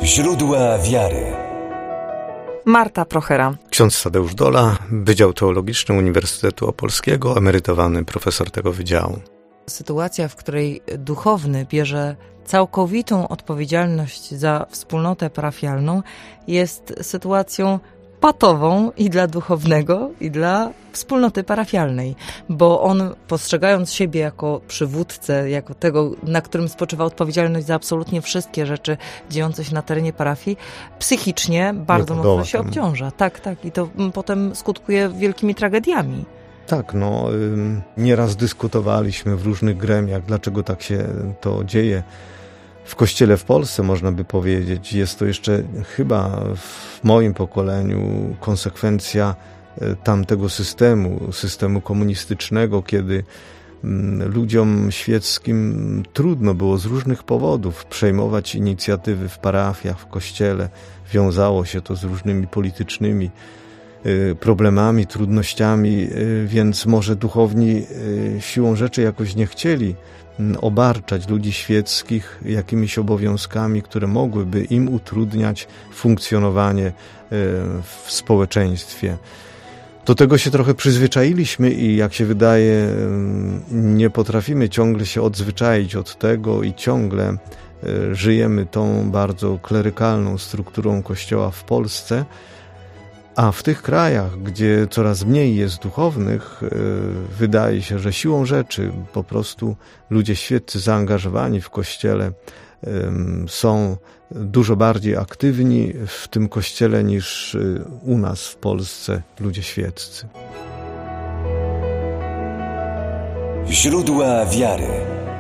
Źródła wiary. Marta Prochera. Ksiądz Tadeusz Dola, Wydział Teologiczny Uniwersytetu Opolskiego, emerytowany profesor tego wydziału. Sytuacja, w której duchowny bierze całkowitą odpowiedzialność za wspólnotę parafialną, jest sytuacją patową i dla duchownego, i dla wspólnoty parafialnej, bo on, postrzegając siebie jako przywódcę, jako tego, na którym spoczywa odpowiedzialność za absolutnie wszystkie rzeczy dziejące się na terenie parafii, psychicznie bardzo mocno się obciąża. Tak, i to potem skutkuje wielkimi tragediami. Tak, nieraz dyskutowaliśmy w różnych gremiach, dlaczego tak się to dzieje. W Kościele w Polsce, można by powiedzieć, jest to jeszcze chyba w moim pokoleniu konsekwencja tamtego systemu komunistycznego, kiedy ludziom świeckim trudno było z różnych powodów przejmować inicjatywy w parafiach, w Kościele. Wiązało się to z różnymi politycznymi problemami, trudnościami, więc może duchowni siłą rzeczy jakoś nie chcieli obarczać ludzi świeckich jakimiś obowiązkami, które mogłyby im utrudniać funkcjonowanie w społeczeństwie. Do tego się trochę przyzwyczailiśmy i jak się wydaje, nie potrafimy ciągle się odzwyczaić od tego i ciągle żyjemy tą bardzo klerykalną strukturą Kościoła w Polsce. A w tych krajach, gdzie coraz mniej jest duchownych, wydaje się, że siłą rzeczy po prostu ludzie świeccy zaangażowani w Kościele są dużo bardziej aktywni w tym Kościele niż u nas w Polsce ludzie świeccy. Źródła wiary.